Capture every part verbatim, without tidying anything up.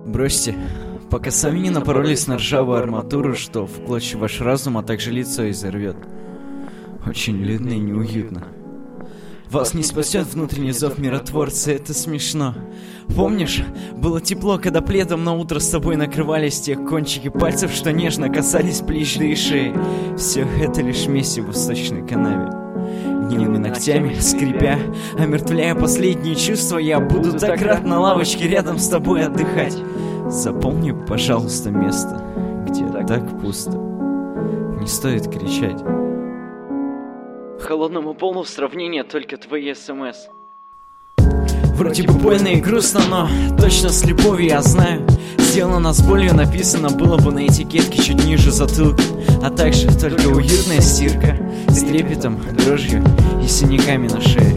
Бросьте, пока сами не напоролись на ржавую арматуру, что в клочья ваш разум, а также лицо изорвет. Очень людно и неуютно. Вас не спасет внутренний зов миротворца, это смешно. Помнишь, было тепло, когда пледом на утро с тобой накрывались те кончики пальцев, что нежно касались плеч да и шеи. Все это лишь месиво в сточной канаве. Гнилыми ногтями, скрипя, омертвляя последние чувства, я буду так рад на лавочке рядом с тобой отдыхать. Запомни, пожалуйста, место, где так пусто. Не стоит кричать. Холодному полну сравнения только твои смс. Вроде бы больно и грустно, но точно с любовью я знаю. Сделано с болью, написано было бы на этикетке чуть ниже затылка. А также только уютная стирка с трепетом, дрожью и синяками на шее.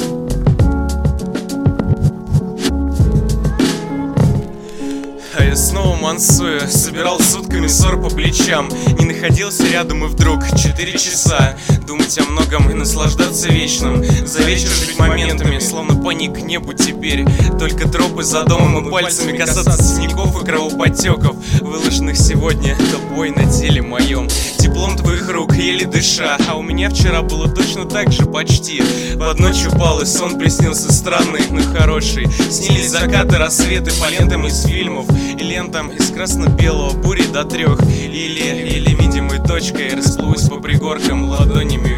А я снова мансую, собирал сутками ссор по плечам. Не находился рядом и вдруг четыре часа думать о многом и наслаждаться вечным. За вечер жить моментами, словно паник к небу теперь. Только тропы за домом и пальцами касаться синяков и кровоподтеков, выложенных сегодня тобой на теле моем. Теплом твоих рук, еле дыша. А у меня вчера было точно так же почти. Под ночь упал и сон приснился странный, но хороший. Снились закаты, рассветы по лентам из фильмов и лентам из красно-белого, бури до трех. Или, или видимой точкой расплылась по пригоркам ладонями